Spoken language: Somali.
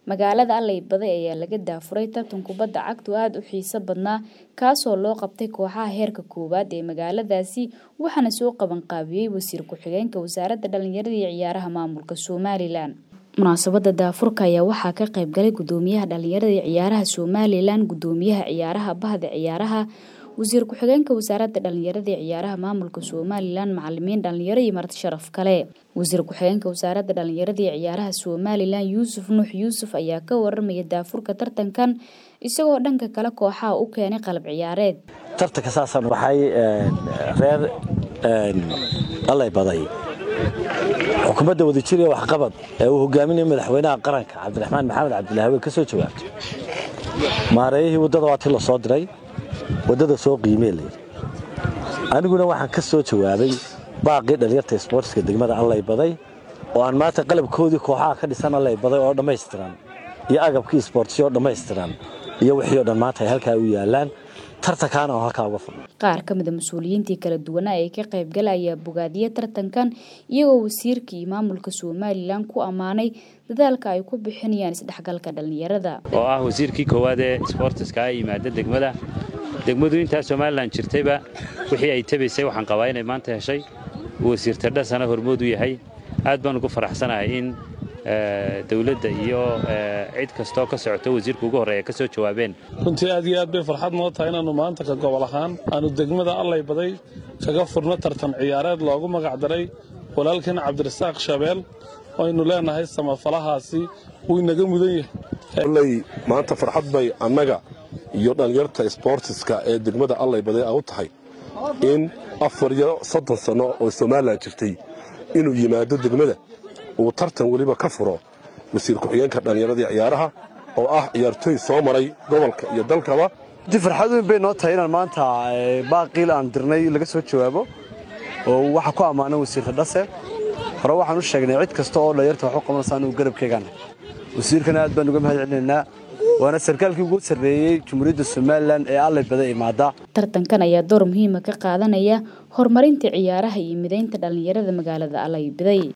magaalada Allaybada ayaa laga daafuray tartan kubadda cagta aad u xiiso badnaa kaasoo loo qabtay kooxaha heerka koowaad ee magaaladaasi waxaana soo qaban qaabiyay wasiir ku-xigeenka wasaaradda dhalinyarada iyo ciyaaraha maamulka Somaliland. Munaasabada daafurka ayaa waxaa ka qayb galay gudoomiyaha dhalinyarada iyo ciyaaraha Somaliland, gudoomiyaha ciyaaraha bahda ciyaaraha, wasiir ku-xigeenka wasaaradda dhalinyarada iyo ciyaaraha maamulka Somaliland, macallimiin dhalinyaro iyo marti sharaf kale. Wasiir ku-xigeenka wasaaradda dhalinyarada iyo ciyaaraha Somaliland Yuusuf Nuux Yuusuf ayaa ka warramay daafurka tartankan isagoo dhanka kale kooxaha u keenay qalab ciyaareed. Tartanka saasan waxay reer Allaybada xukuumadda wadajir iyo waxqabad ee uu hogaaminayo madaxweynaha qaranka Cabdiraxmaan Maxamed Cabdilaahi ka soo jawaabtay maareeyihii wadada waa la soo diray wadada soo qiimeeyay aniguna waxaan ka soo jawaabay baaqi dhalinyarta sportska degmada Allaybada oo aan maanta qalabkoodii kooxaha ka dhisan Allaybada oo dhameystiran iyo agabkii sports oo dhameystiran iyo wixii oo dhan maanta halka u yaalaan tartankan oo halka uga fadhiyo. Qaar ka mid ah mas'uuliyiintii kala duwan ee ka qayb galaya bogaadiye tartankan iyagoo wasiirkii maamulka Somaliland ku amaanay dadaalka ay ku bixinayaan isdhexgalka dhalinyarada. oo ah wasiirkii koowaad ee sportska ay yimaada degmadu inta Somaliland jirtayba wixii ay tabaysay waxaan qabaa inay maanta heshay wasiir Tardasana hormood u yahay aad baan ugu faraxsanahay in dawladda iyo cid kasta oo ka socota wasiirka ugu horeeya ka soo jawaabeen. runtii aad iyo aad bay farxad noo tahay inaanu maanta ka gobol ahaan aanu degmada Allaybada kaga furno tartan ciyaareed loogu magac daray walaalkeen Cabdirasaaq Shabeel oo aynu leenahay samafalahaasi uu inaga mudan yahay. maanta farxad bay annaga iyo dhalinyarta sportska ee degmada Allaybada u tahay in 4 sano oo Somaliland jirtay inuu yimaado degmada uu tartan waliba ka furo wasiir ku-xigeenka dhalinyarada ciyaaraha oo ah ciyaartoy soo maray gobolka iyo dalkaba. farxad weyn bay noo tahay in maanta baaqil aan dirnay laga soo jawaabo oo waxa ku amaanay wasiir Tardase hore waxaan u sheegnay cid kasta oo dhalinyarta wax u qabanaysa inuu garabkeegana wasiirkana aad baan uga mahadcelinaynaa waana sarkaalkii ugu sareeyay Jamhuuriyadda Somaliland ee Allaybada imaada. Tartankan ayaa door muhiim ah ka qaadanaya horumarinta ciyaaraha iyo mideynta dhalinyarada magaalada Allaybada.